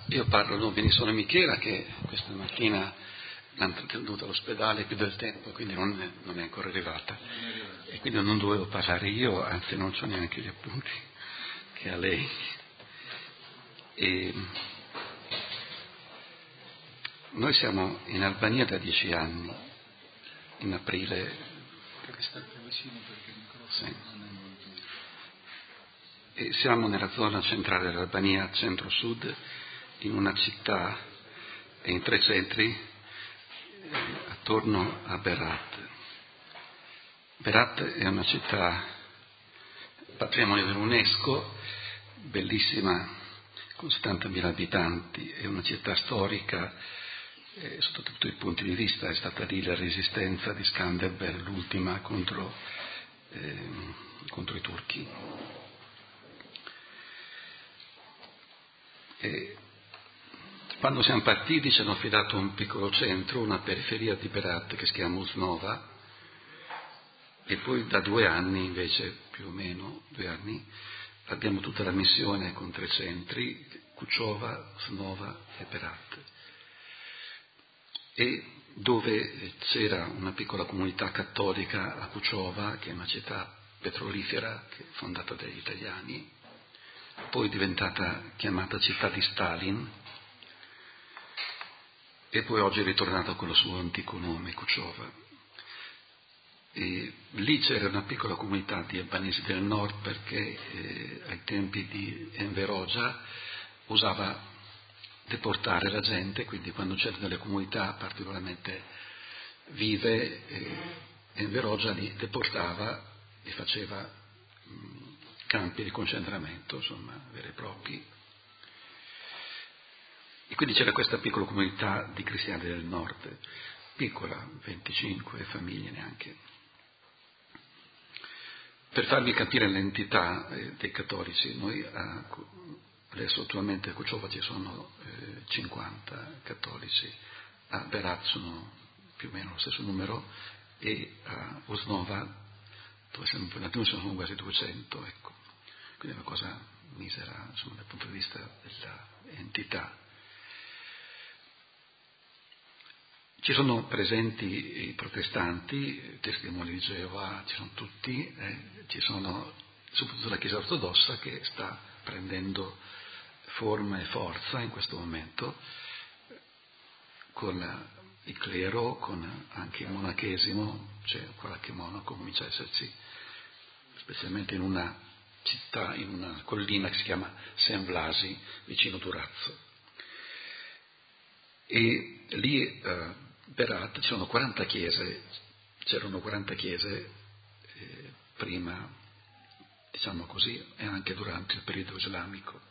Io parlo, non ve ne sono Michela che questa mattina l'hanno trattenuta all'ospedale più del tempo, quindi non è ancora arrivata. E quindi non dovevo parlare io, anzi non c'ho neanche gli appunti che ha lei. E noi siamo in Albania da 10 anni, in aprile. Sì. E siamo nella zona centrale dell'Albania, centro-sud, in una città e in 3 centri attorno a Berat. Berat è una città patrimonio dell'UNESCO, bellissima, con 70.000 abitanti, è una città storica sotto tutti i punti di vista. È stata lì la resistenza di Skanderberg, l'ultima contro i turchi. E quando siamo partiti ci hanno affidato un piccolo centro, una periferia di Berat che si chiama Usnova, e poi da 2 anni invece, più o meno 2 anni, abbiamo tutta la missione con 3 centri, Kučova, Usnova e Berat. E dove c'era una piccola comunità cattolica a Kučova, che è una città petrolifera, che è fondata dagli italiani, poi è diventata chiamata città di Stalin, e poi oggi è ritornata con il suo antico nome, Kučova. E lì c'era una piccola comunità di albanesi del nord, perché ai tempi di Enver Hoxha usava deportare la gente, quindi quando c'erano delle comunità particolarmente vive, Enver Hoxha li deportava e faceva campi di concentramento, insomma, veri e propri. E quindi c'era questa piccola comunità di cristiani del nord, piccola, 25 famiglie neanche. Per farvi capire l'entità dei cattolici, noi adesso attualmente a Kučova ci sono 50 cattolici, a Berat sono più o meno lo stesso numero, e a Usnova, dove siamo appena venuti, sono quasi 200, ecco. Quindi è una cosa misera, insomma, dal punto di vista dell'entità. Ci sono presenti i protestanti, i testimoni di Geova, ci sono tutti, ci sono soprattutto la Chiesa ortodossa che sta prendendo forma e forza in questo momento, con il clero, con anche il monachesimo, cioè qualche monaco comincia a esserci, specialmente in una città, in una collina che si chiama San Vlasi, vicino Durazzo. E lì Berat ci sono 40 chiese, c'erano 40 chiese prima, diciamo così, e anche durante il periodo islamico.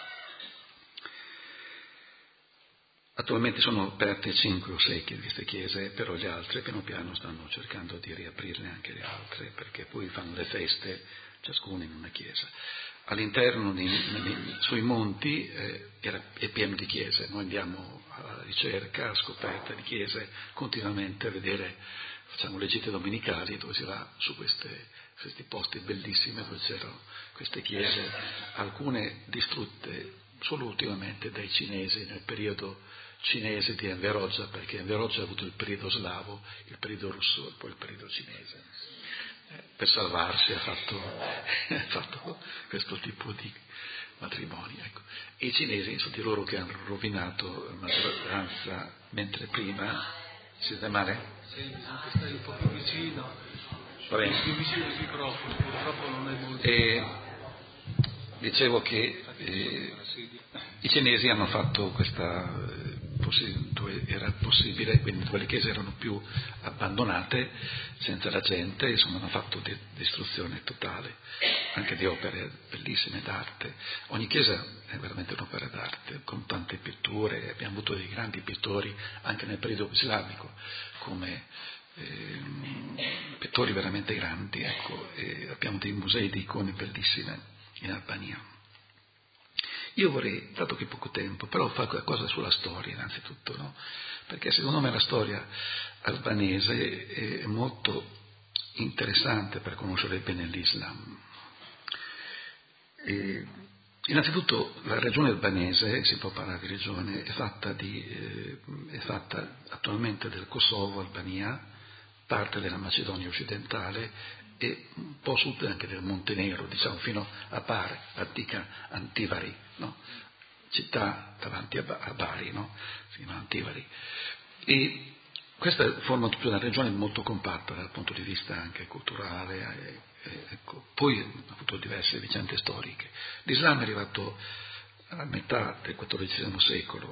Attualmente sono aperte 5 o 6 di queste chiese, però le altre piano piano stanno cercando di riaprirle anche le altre, perché poi fanno le feste ciascuno in una chiesa. All'interno, sui monti, è pieno di chiese. Noi andiamo alla ricerca, a scoperta di chiese, continuamente a vedere, facciamo le gite domenicali dove si va su questi posti bellissimi dove c'erano queste chiese, alcune distrutte solo ultimamente dai cinesi nel periodo cinese di Enver Hoxha, perché Enver Hoxha ha avuto il periodo slavo, il periodo russo e poi il periodo cinese. Per salvarsi ha fatto questo tipo di matrimoni. Ecco. E i cinesi sono di loro che hanno rovinato la maggioranza, mentre prima si sente male? Sì, stai un po' più vicino. Va bene. Più vicino al microfono, purtroppo non è molto. Dicevo che i cinesi hanno fatto questa dove era possibile, quindi dove le chiese erano più abbandonate, senza la gente, insomma hanno fatto distruzione totale, anche di opere bellissime d'arte. Ogni chiesa è veramente un'opera d'arte, con tante pitture, abbiamo avuto dei grandi pittori anche nel periodo islamico, come pittori veramente grandi, ecco, e abbiamo dei musei di icone bellissime in Albania. Io vorrei, dato che poco tempo, però fare qualcosa sulla storia innanzitutto, no? Perché secondo me la storia albanese è molto interessante per conoscere bene l'Islam. E Innanzitutto la regione albanese, si può parlare di regione, è fatta attualmente del Kosovo, Albania, parte della Macedonia occidentale e un po' sud anche del Montenegro, diciamo fino a Bari, antica Antivari, no? Città davanti a Bari, no? Si chiama Antivari. E questa forma tutta una regione molto compatta dal punto di vista anche culturale, ecco. Poi ha avuto diverse vicende storiche. L'Islam è arrivato a metà del XIV secolo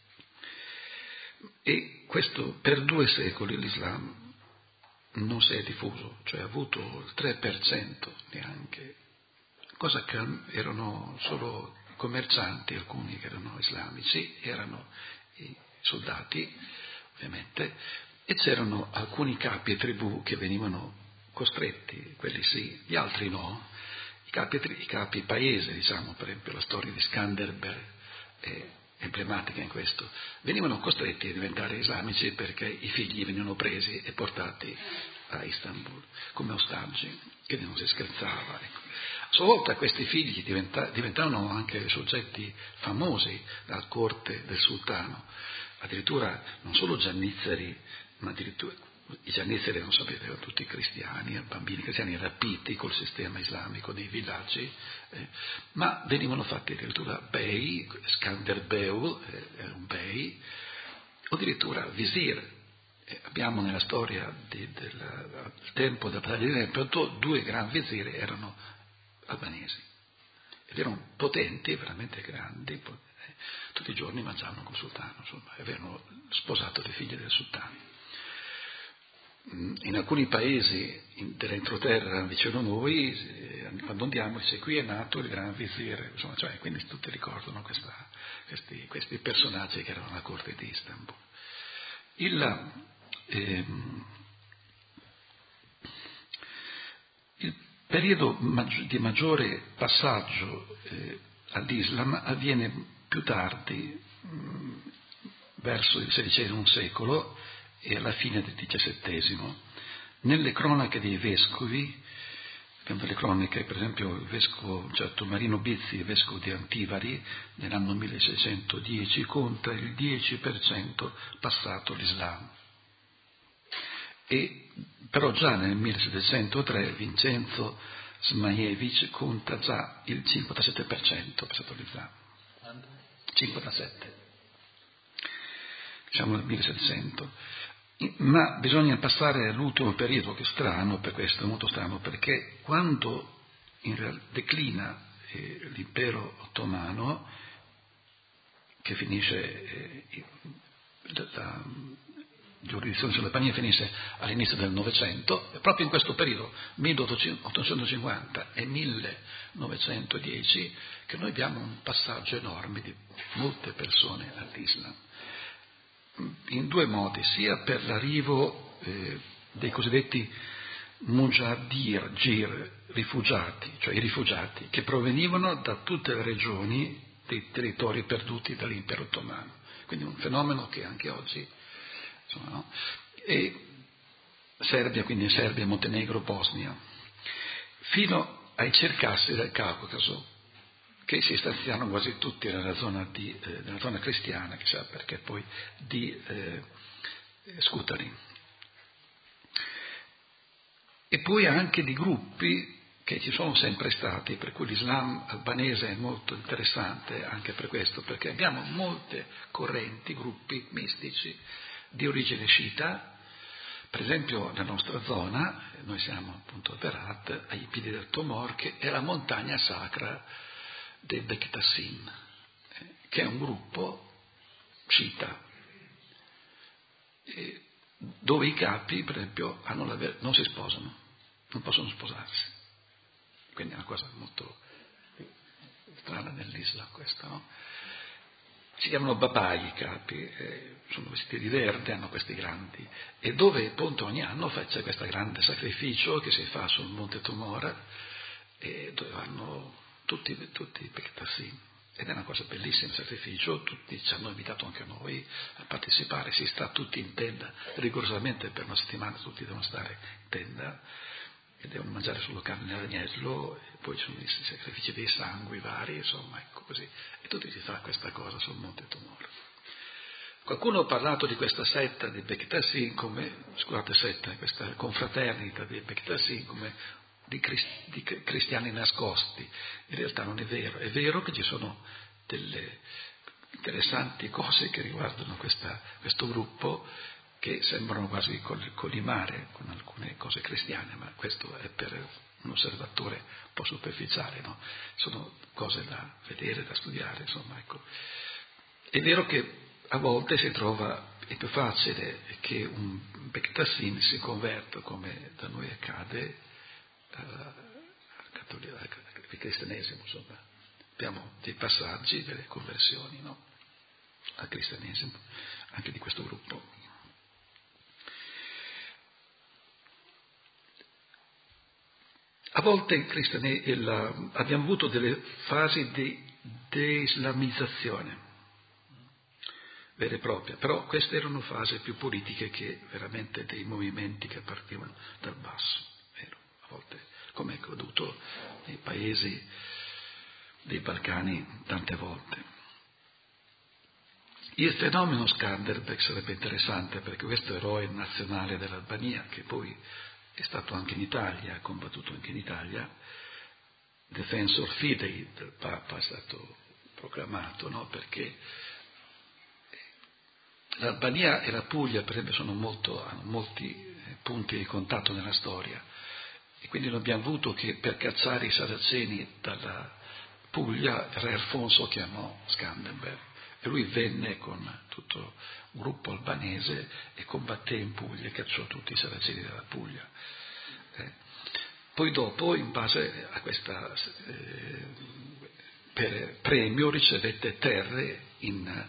e questo per 2 secoli l'Islam non si è diffuso, cioè ha avuto il 3% neanche, cosa che erano solo i commercianti, alcuni che erano islamici, erano i soldati ovviamente, e c'erano alcuni capi e tribù che venivano costretti, quelli sì, gli altri no, i capi paese, diciamo, per esempio la storia di Skanderbeg è emblematica in questo, venivano costretti a diventare islamici perché i figli venivano presi e portati a Istanbul come ostaggi, che non si scherzava. Ecco. A sua volta questi figli diventavano anche soggetti famosi dalla corte del sultano, addirittura non solo giannizzeri, ma addirittura i giannizzeri, non sapete, erano tutti cristiani, bambini cristiani rapiti col sistema islamico dei villaggi, ma venivano fatti addirittura bey, Skanderbeu era un bey, o addirittura visir. Abbiamo nella storia del tempo della battaglia di Lepanto 2 gran visiri erano albanesi ed erano potenti, veramente grandi, tutti i giorni mangiavano col sultano, insomma, e avevano sposato le figlie del sultano. In alcuni paesi dell'entroterra vicino a noi, quando andiamo, dice qui è nato il gran visir, insomma, cioè, quindi tutti ricordano questi personaggi che erano alla corte di Istanbul. Il periodo di maggiore passaggio all'Islam avviene più tardi, verso il XVI secolo e alla fine del XVII. Nelle cronache dei vescovi, abbiamo delle croniche, per esempio il vescovo Marino Bizzi, il vescovo di Antivari, nell'anno 1610 conta il 10% passato all'Islam. Però già nel 1703 Vincenzo Zmajevic conta già il 57% passato all'Islam. 57. Diciamo nel 1700. Ma bisogna passare all'ultimo periodo, che è strano, per questo è molto strano, perché quando declina l'impero ottomano, che finisce la giurisdizione sull'Albania finisce all'inizio del Novecento, e proprio in questo periodo, 1850 e 1910, che noi abbiamo un passaggio enorme di molte persone all'Islam. In 2 modi, sia per l'arrivo dei cosiddetti Mujahir, rifugiati, cioè i rifugiati che provenivano da tutte le regioni dei territori perduti dall'impero ottomano, quindi un fenomeno che anche oggi, insomma, no? E Serbia, quindi Serbia, Montenegro, Bosnia, fino ai Cercassi del Caucaso, che si stanziano quasi tutti nella zona cristiana, chissà perché poi di Scutari. E poi anche di gruppi che ci sono sempre stati, per cui l'Islam albanese è molto interessante anche per questo, perché abbiamo molte correnti, gruppi mistici di origine sciita. Per esempio nella nostra zona, noi siamo appunto a Berat, ai piedi del Tomor, che è la montagna sacra dei Bektassim, che è un gruppo sciita, dove i capi, per esempio, non si sposano, non possono sposarsi. Quindi è una cosa molto strana nell'Islam questa, no? Si chiamano babai i capi, sono vestiti di verde, hanno questi grandi, e dove appunto ogni anno c'è questo grande sacrificio che si fa sul Monte Tomor, e dove vanno tutti i Bektassim. Ed è una cosa bellissima il sacrificio, tutti ci hanno invitato anche noi a partecipare, si sta tutti in tenda, rigorosamente per una settimana tutti devono stare in tenda, e devono mangiare solo carne d'agnello, e poi ci sono i sacrifici dei sangui vari, insomma, ecco così. E tutti si fa questa cosa sul Monte Tumor. Qualcuno ha parlato di questa setta di Bektassin questa confraternita di Bektassin come di cristiani nascosti. In realtà non è vero. È vero che ci sono delle interessanti cose che riguardano questo gruppo che sembrano quasi collimare con alcune cose cristiane, ma questo è per un osservatore un po' superficiale, no? Sono cose da vedere, da studiare, insomma, ecco. È vero che a volte è più facile che un Bektassin si converta, come da noi accade, al cristianesimo, insomma. Abbiamo dei passaggi, delle conversioni, no? Al cristianesimo, anche di questo gruppo. A volte abbiamo avuto delle fasi di deislamizzazione vera e propria, però queste erano fasi più politiche che veramente dei movimenti che partivano dal basso, vero? A volte, come è accaduto nei paesi dei Balcani tante volte. Il fenomeno Skanderbeg sarebbe interessante perché questo eroe nazionale dell'Albania, che poi è stato anche in Italia, ha combattuto anche in Italia, defensor fidei del Papa è stato proclamato, no? Perché l'Albania e la Puglia, per esempio, hanno molti punti di contatto nella storia e quindi non abbiamo avuto che per cacciare i saraceni dalla Puglia, Re Alfonso chiamò Skanderbeg e lui venne con tutto un gruppo albanese e combatté in Puglia e cacciò tutti i saraceni della Puglia. Poi dopo, in base a questa per premio, ricevette terre in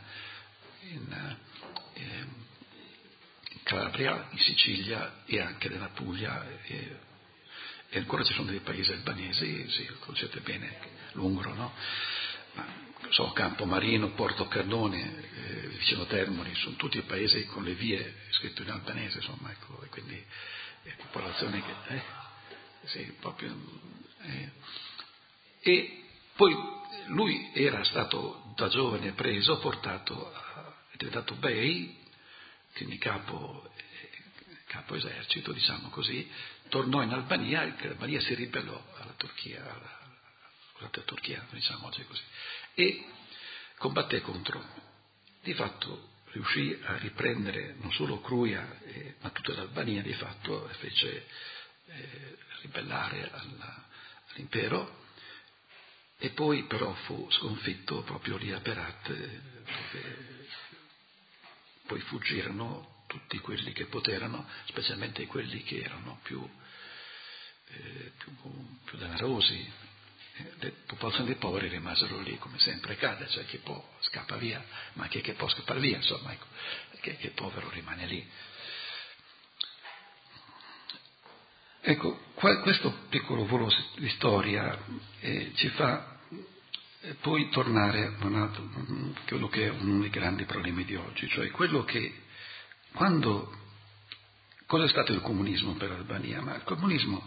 Calabria, in Sicilia e anche nella Puglia e ancora ci sono dei paesi albanesi, sì, conoscete bene l'Ungro, no? Campomarino, Porto Cannone, vicino Termoli, sono tutti paesi con le vie scritto in albanese, insomma, ecco, e quindi popolazione che sì, proprio e poi lui era stato da giovane preso, portato è diventato Bey, quindi capo esercito, diciamo così, tornò in Albania e l'Albania si ribellò alla Turchia, diciamo oggi così, e combatté contro. Di fatto riuscì a riprendere non solo Cruia, ma tutta l'Albania, di fatto fece ribellare all'impero, e poi però fu sconfitto proprio lì a Berat, dove poi fuggirono tutti quelli che poterono, specialmente quelli che erano più denarosi. Le popolazioni dei poveri rimasero lì, come sempre accade, cioè chi può scappa via, ma chi che può scappare via, insomma, ecco, che il povero rimane lì. Ecco, questo piccolo volo di storia ci fa poi tornare a quello che è uno dei grandi problemi di oggi, cioè quello che cosa è stato il comunismo per l'Albania? Ma il comunismo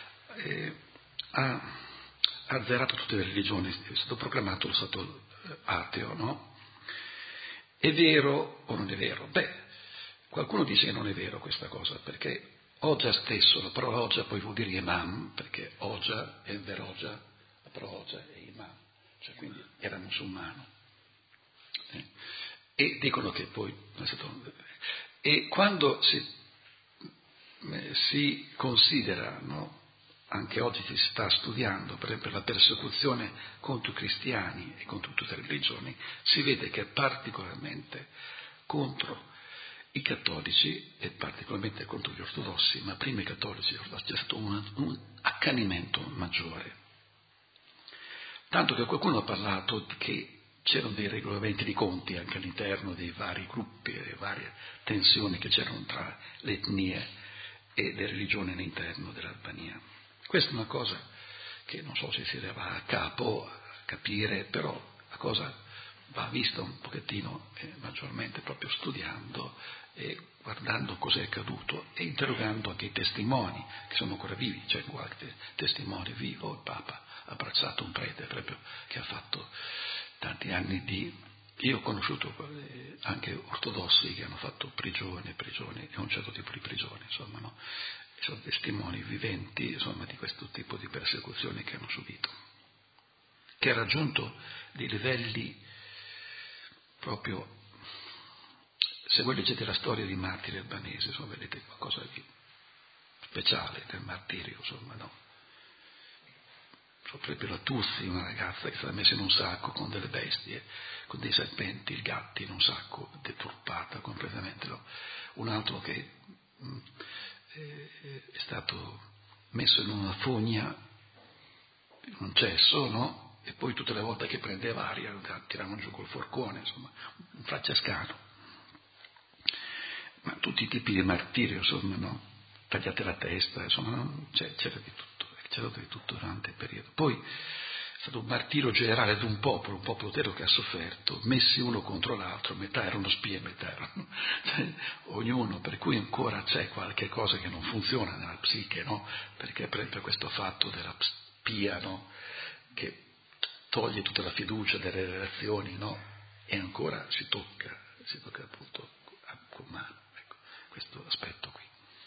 ha azzerato tutte le religioni, è stato proclamato lo stato ateo, no? È vero o non è vero? Qualcuno dice che non è vero questa cosa, perché Hoxha stesso, la parola Hoxha poi vuol dire imam, perché Hoxha è Veroja, la parola Hoxha è imam, cioè quindi era musulmano. E dicono che poi non è stato. E quando si considera, no? Anche oggi si sta studiando, per esempio, la persecuzione contro i cristiani e contro tutte le religioni, si vede che particolarmente contro i cattolici e particolarmente contro gli ortodossi, ma prima i cattolici e gli ortodossi c'è stato un accanimento maggiore. Tanto che qualcuno ha parlato che c'erano dei regolamenti di conti anche all'interno dei vari gruppi, le varie tensioni che c'erano tra le etnie e le religioni all'interno dell'Albania. Questa è una cosa che non so se si arriva a capo a capire, però la cosa va vista un pochettino maggiormente proprio studiando e guardando cos'è accaduto e interrogando anche i testimoni che sono ancora vivi. C'è qualche testimone vivo, il Papa ha abbracciato un prete proprio che ha fatto tanti anni di... Io ho conosciuto anche ortodossi che hanno fatto prigione e un certo tipo di prigione, insomma, no? Sono testimoni viventi, insomma, di questo tipo di persecuzioni che hanno subito, che ha raggiunto dei livelli proprio, se voi leggete la storia dei martiri albanesi, insomma, vedete qualcosa di speciale del martirio, insomma, no? Per esempio la Tuzzi, una ragazza che è stata messa in un sacco con delle bestie, con dei serpenti, il gatti in un sacco, deturpata completamente. Un altro che è stato messo in una fogna, in un cesso, no? E poi tutte le volte che prendeva aria tiravano giù col forcone, insomma, un francescano. Ma tutti i tipi di martirio, insomma, no? Tagliate la testa, insomma, no? C'era di tutto durante il periodo. Poi è stato un martirio generale di un popolo intero che ha sofferto, messi uno contro l'altro, metà erano spie, metà erano ognuno, per cui ancora c'è qualche cosa che non funziona nella psiche, no? Perché per esempio questo fatto della spia, no? Che toglie tutta la fiducia delle relazioni, no? E ancora si tocca appunto con mano, ecco, questo aspetto qui.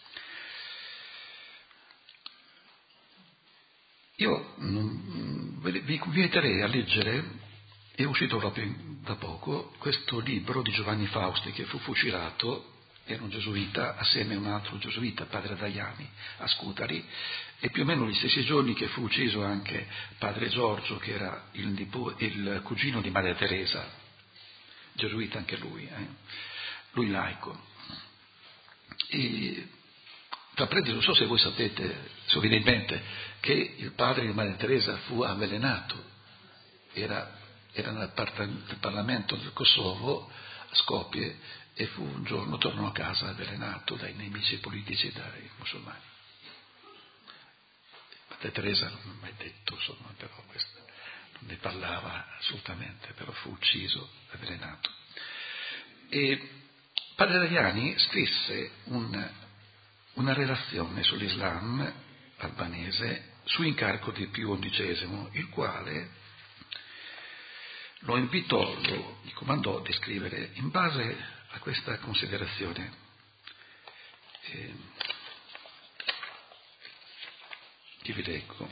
Io vi inviterei a leggere, è uscito proprio da poco, questo libro di Giovanni Fausti che fu fucilato, era un gesuita, assieme a un altro gesuita, padre Daiani, a Scutari, e più o meno gli stessi giorni che fu ucciso anche padre Giorgio, che era il cugino di Maria Teresa, gesuita anche lui laico. E non so se voi sapete, se vi viene in mente, che il padre di Maria Teresa fu avvelenato, era nel Parlamento del Kosovo, a Skopje, e un giorno tornò a casa avvelenato dai nemici politici, dai musulmani. Maria Teresa non ha mai detto, insomma, però questo non ne parlava assolutamente, però fu ucciso, avvelenato. E padre Daiani scrisse una relazione sull'Islam albanese su incarico di Pio XI, il quale lo gli comandò di scrivere in base a questa considerazione. Che vi leggo.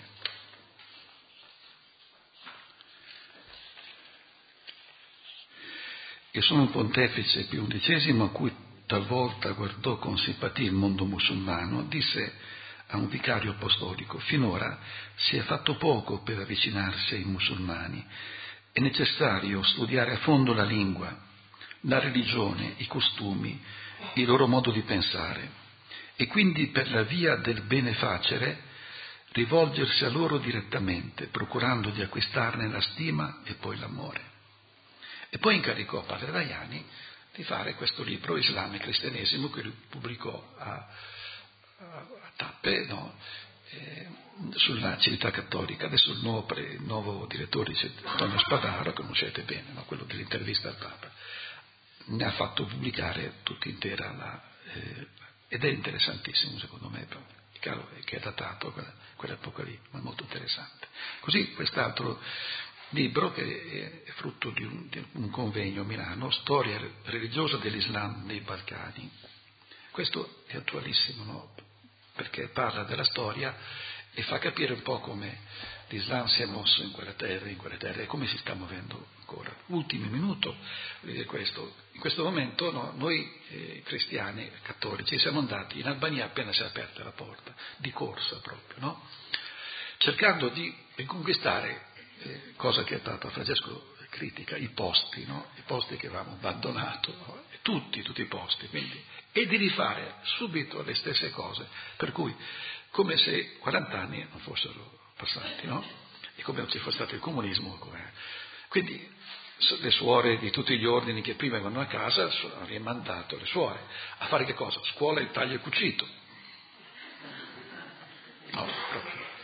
E sono il pontefice Pio XI a cui talvolta guardò con simpatia il mondo musulmano, disse a un vicario apostolico: finora si è fatto poco per avvicinarsi ai musulmani, è necessario studiare a fondo la lingua, la religione, i costumi, il loro modo di pensare, e quindi per la via del benefacere rivolgersi a loro direttamente, procurando di acquistarne la stima e poi l'amore. E poi incaricò padre Daiani di fare questo libro Islam e Cristianesimo, che lui pubblicò a tappe, no? Sulla civiltà cattolica. Adesso il nuovo direttore, Antonio Spadaro, conoscete bene, no? Quello dell'intervista al Papa, ne ha fatto pubblicare tutta intera ed è interessantissimo secondo me, che è datato a quell'epoca lì, ma molto interessante. Così quest'altro libro, che è frutto di un convegno a Milano, Storia religiosa dell'Islam nei Balcani. Questo è attualissimo, no? Perché parla della storia e fa capire un po' come l'Islam si è mosso in quelle terre e come si sta muovendo ancora. Ultimo minuto, dire questo. In questo momento, no, noi cristiani, cattolici, siamo andati in Albania appena si è aperta la porta, di corsa proprio, no? Cercando di riconquistare, cosa che il Papa Francesco critica, i posti, no? I posti che avevamo abbandonato, no? Tutti i posti, quindi, e di rifare subito le stesse cose, per cui come se 40 anni non fossero passati, no? E come non ci fosse stato il comunismo. Quindi le suore di tutti gli ordini che prima venivano a casa hanno rimandato le suore a fare che cosa? Scuola il taglio e cucito. No, proprio.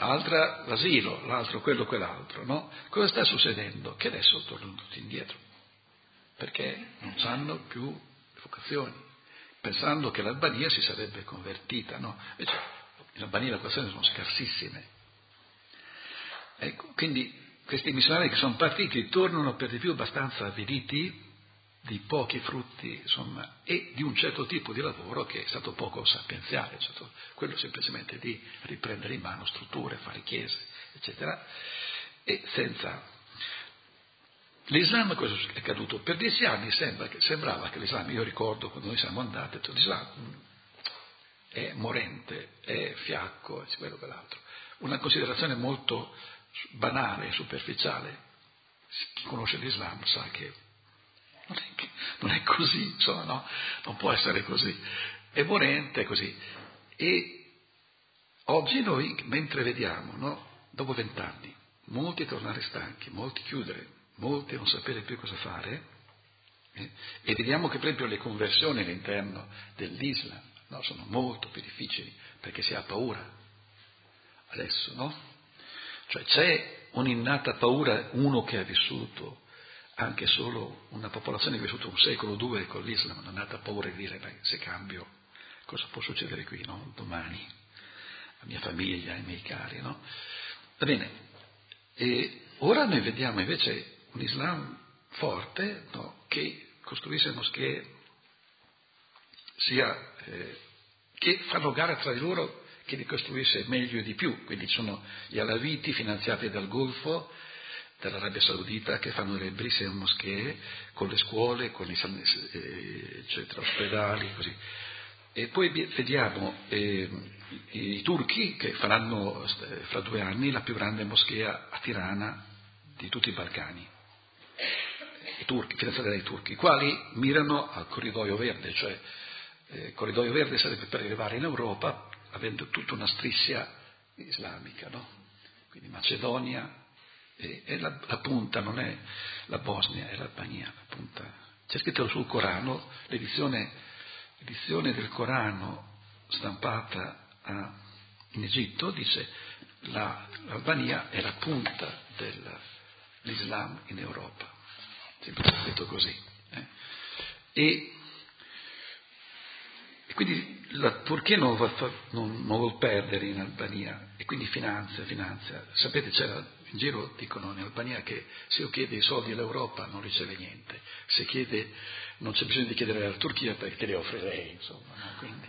l'altra l'asilo, l'altro quello, quell'altro, no? Cosa sta succedendo? Che adesso tornano tutti indietro, perché non hanno più le vocazioni, pensando che l'Albania si sarebbe convertita, no? Invece in Albania le vocazioni sono scarsissime. Ecco, quindi questi missionari che sono partiti tornano per di più abbastanza avviliti di pochi frutti, insomma, e di un certo tipo di lavoro che è stato poco sapienziale, cioè quello semplicemente di riprendere in mano strutture, fare chiese, eccetera, e senza. L'Islam cosa è accaduto? Per 10 anni sembrava che l'Islam, io ricordo quando noi siamo andati, l'Islam è morente, è fiacco, è quello che l'altro. Una considerazione molto banale, superficiale. Chi conosce l'Islam sa che non è così, insomma, no? Non può essere così. È morente, è così. E oggi noi, mentre vediamo, no? Dopo 20 anni, molti tornare stanchi, molti chiudere, molti non sapere più cosa fare, e vediamo che per esempio le conversioni all'interno dell'Islam, no? Sono molto più difficili, perché si ha paura adesso, no? Cioè c'è un'innata paura, uno che ha vissuto anche solo una popolazione che ha vissuto un secolo o due con l'Islam, non ha paura di dire, beh, se cambio cosa può succedere qui, no? Domani, la mia famiglia, i miei cari, no? Va bene, e ora noi vediamo invece un Islam forte, no? Che costruisce moschee, che fanno gara tra di loro, che li costruisce meglio e di più, quindi sono gli alaviti finanziati dal Golfo, dall'Arabia Saudita, che fanno le bellissime moschee con le scuole, con eccetera, ospedali, così. E poi vediamo i turchi che faranno fra 2 anni la più grande moschea a Tirana di tutti i Balcani. I turchi, finanziati dai turchi, i quali mirano al corridoio verde, cioè il corridoio verde sarebbe per arrivare in Europa avendo tutta una striscia islamica, no? Quindi Macedonia, e la punta non è la Bosnia, è l'Albania, la punta. C'è scritto sul Corano, l'edizione del Corano stampata in Egitto dice l'Albania è la punta dell'Islam in Europa, sempre scritto così. E quindi la Turchia non vuol perdere in Albania, e quindi finanzia. Sapete, c'era in giro, dicono in Albania, che se io chiedo i soldi all'Europa non riceve niente, se chiede non c'è bisogno di chiedere alla Turchia perché te li offre lei, insomma, no? Quindi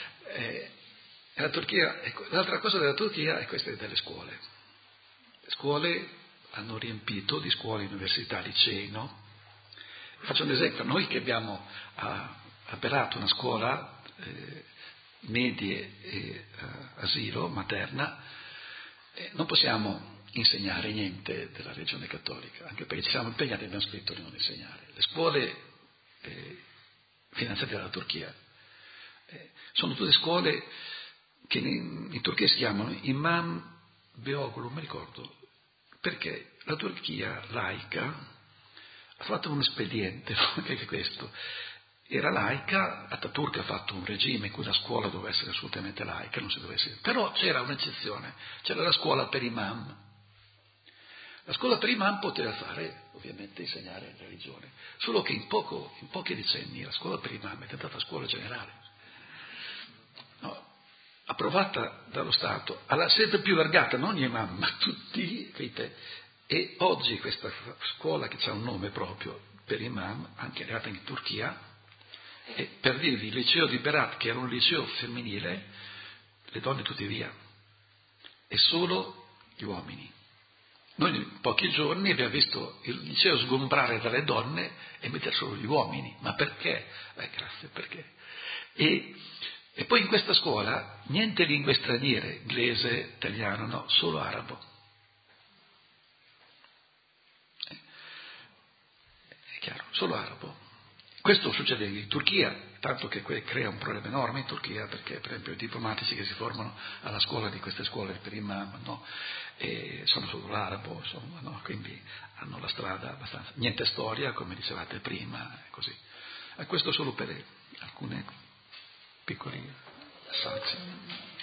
la Turchia, ecco, l'altra cosa della Turchia è questa delle scuole. Le scuole hanno riempito di scuole, università, licei, no? Faccio un esempio, noi che abbiamo aperto una scuola medie e asilo, materna, non possiamo insegnare niente della religione cattolica, anche perché ci siamo impegnati e abbiamo scritto di non insegnare. Le scuole finanziate dalla Turchia sono tutte scuole che in Turchia si chiamano Imam Beoglu, non mi ricordo, perché la Turchia laica ha fatto un espediente, anche questo. Era laica, Ataturk ha fatto un regime in cui la scuola doveva essere assolutamente laica, non si doveva essere. Però c'era un'eccezione, c'era la scuola per imam. La scuola per imam poteva fare, ovviamente, insegnare religione, solo che in pochi decenni la scuola per imam è diventata scuola generale, no, approvata dallo Stato, alla sempre più allargata, non gli imam, ma tutti, capite? E oggi questa scuola, che ha un nome proprio per imam, anche arrivata in Turchia, e per dirvi, il liceo di Berat, che era un liceo femminile, le donne tutte via, e solo gli uomini. Noi in pochi giorni abbiamo visto il liceo sgombrare dalle donne e mettere solo gli uomini. Ma perché? Grazie, perché? E poi in questa scuola niente lingue straniere, inglese, italiano, no, solo arabo. È chiaro, solo arabo. Questo succede in Turchia, tanto che crea un problema enorme in Turchia, perché per esempio i diplomatici che si formano alla scuola di queste scuole per imam, no, e sono solo l'arabo, insomma, no, quindi hanno la strada abbastanza. Niente storia, come dicevate prima, così. E questo solo per alcune piccoli assaggi.